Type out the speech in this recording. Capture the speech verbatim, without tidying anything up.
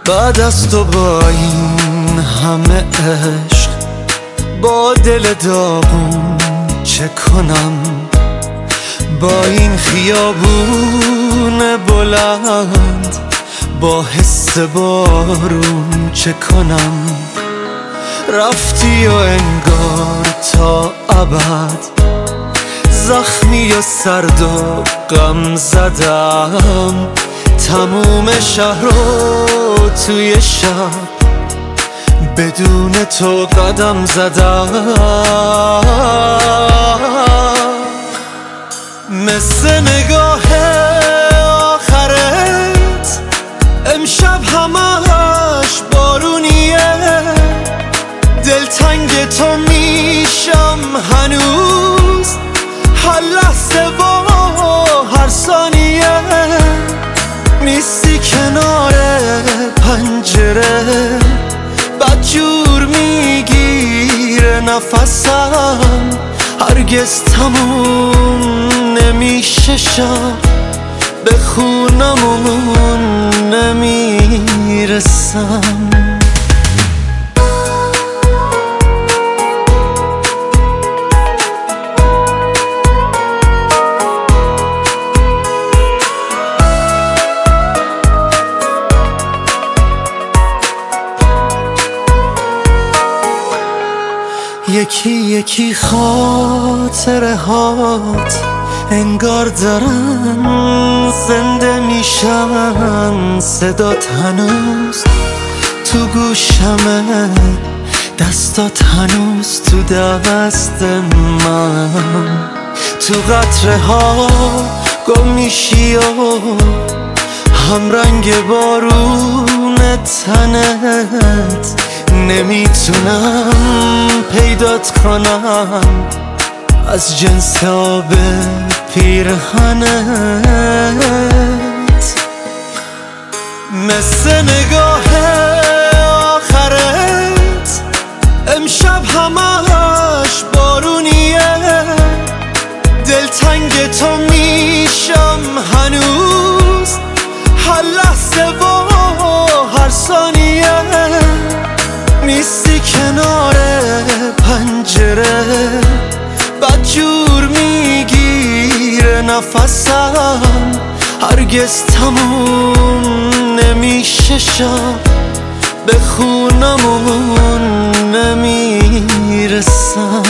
بعد از تو با این همه عشق، با دل داغون چه کنم؟ با این خیابون بلند، با حس بارون چه کنم؟ رفتی و انگار تا ابد زخمی و سرد و غم زدم. تموم شهر رو توی شب بدون تو قدم زدم. مثل نگاه آخرت امشب همش بارونیه، دلتنگ تو میشم هنوز، هر لحظه و هر ثانیه. نیستی کنار پنجره، بدجور میگیره نفسم، هرگز تموم نمیشه شب، به خونمون نمیرسم. یکی یکی خاطره هات انگار دارن زنده میشن، صدات هنوز تو گوشمه، دستات هنوز تو دست من. تو قطره ها گم میشی و هم رنگ بارون تنت، نمیتونم پیدات کنم از جنس آب پیرهنت. مثل نگاه آخرت امشب همش بارونیه، دلتنگ تو میشم هنوز، هر لحظه و هر ثانیه. نیستی کنار پنجره، بدجور میگیره نفسم، هرگز تموم نمیشه شب، به خونمون نمیرسم.